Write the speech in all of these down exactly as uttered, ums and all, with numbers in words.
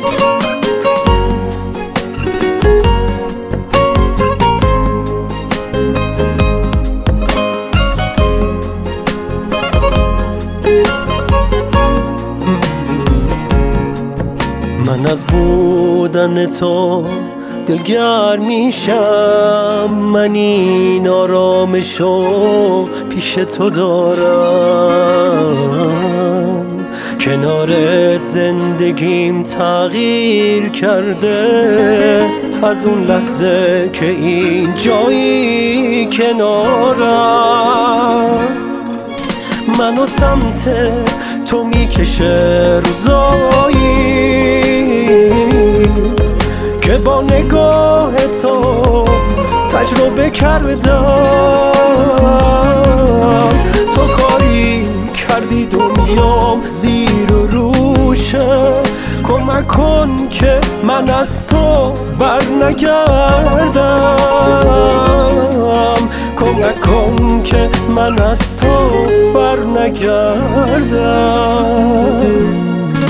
من از بودن تو دلگرم میشم، من این آرامشو پیش تو دارم. کنارت زندگیم تغییر کرده، از اون لحظه که این جایی کنارم. منو سمت تو میکشه روزایی که با نگاه تو تجربه کردم. تو کاری کردی دنیام زیر و روشه، کمک کن که من از تو بر نگردم. کمک کن که من از تو بر نگردم.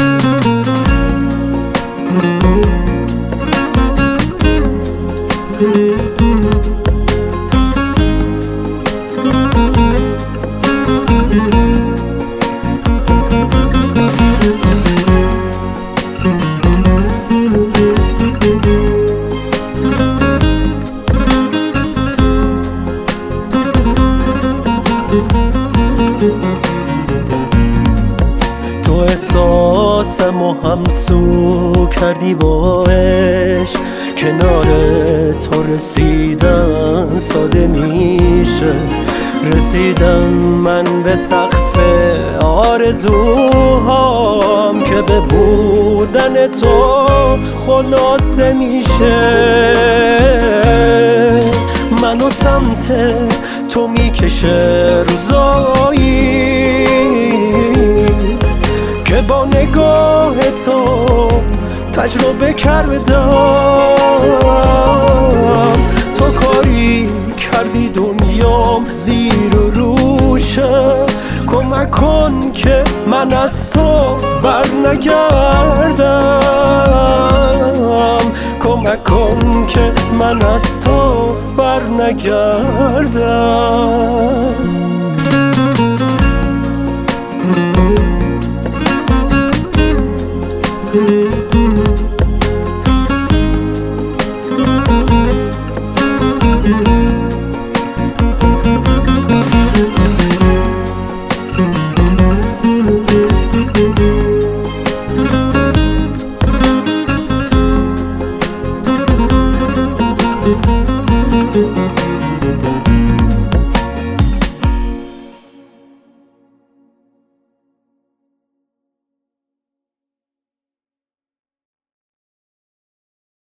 تو احساسمو همسو کردی با عشق، کنار تو رسیدن ساده میشه. رسیدم من به سقف آرزوهام که به بودن تو خلاصه میشه. منو سمت تو میکشه روزایی که با نگاه تو تجربه کردم. تو کاری کردی دنیام زیر و روشه، کمک کن که من از تو بر نگردم. کمک کن که من از تو بر نگردم.